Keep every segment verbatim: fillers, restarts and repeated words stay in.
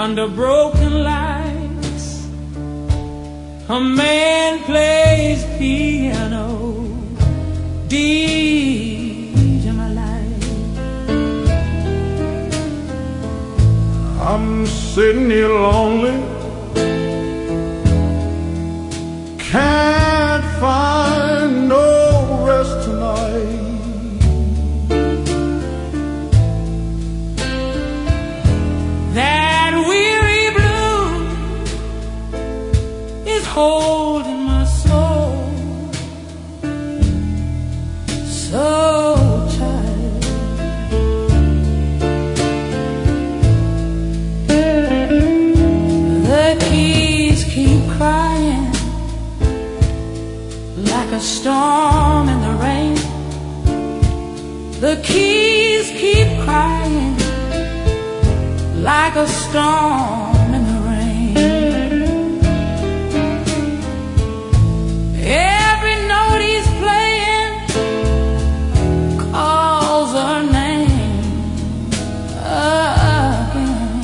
under broken lights. A man plays piano, D J my life. I'm sitting here lonely, can't find no rest tonight. That weary blues is holding my soul so tight. The keys keep crying like a storm in the rain. The keys keep crying like a storm in the rain. Every note he's playing calls her name again.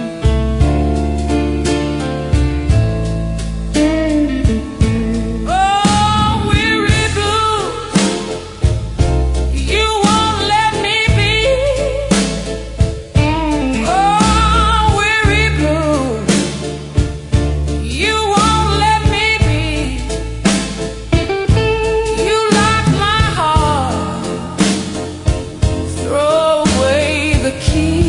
Oh, weary blues, you won't let me be. Oh, weary blues, you won't let me be. You lock my heart, throw away the key.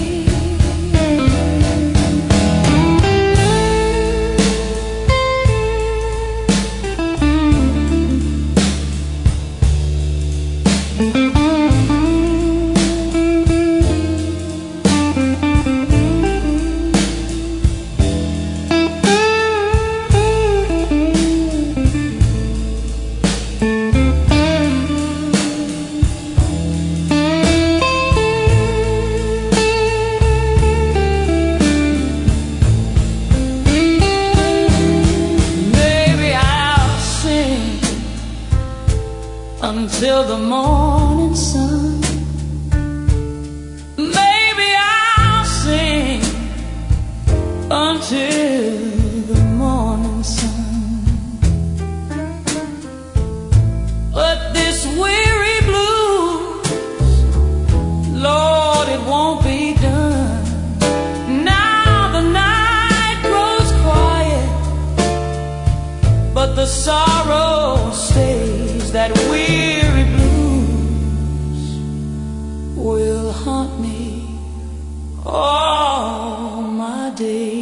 Maybe I'll sing until the morning sun. Maybe I'll sing until the morning sun. But this weary blues, Lord, it won't be done. Now the night grows quiet, but the sorrow stays. That weary blues will haunt me all my days.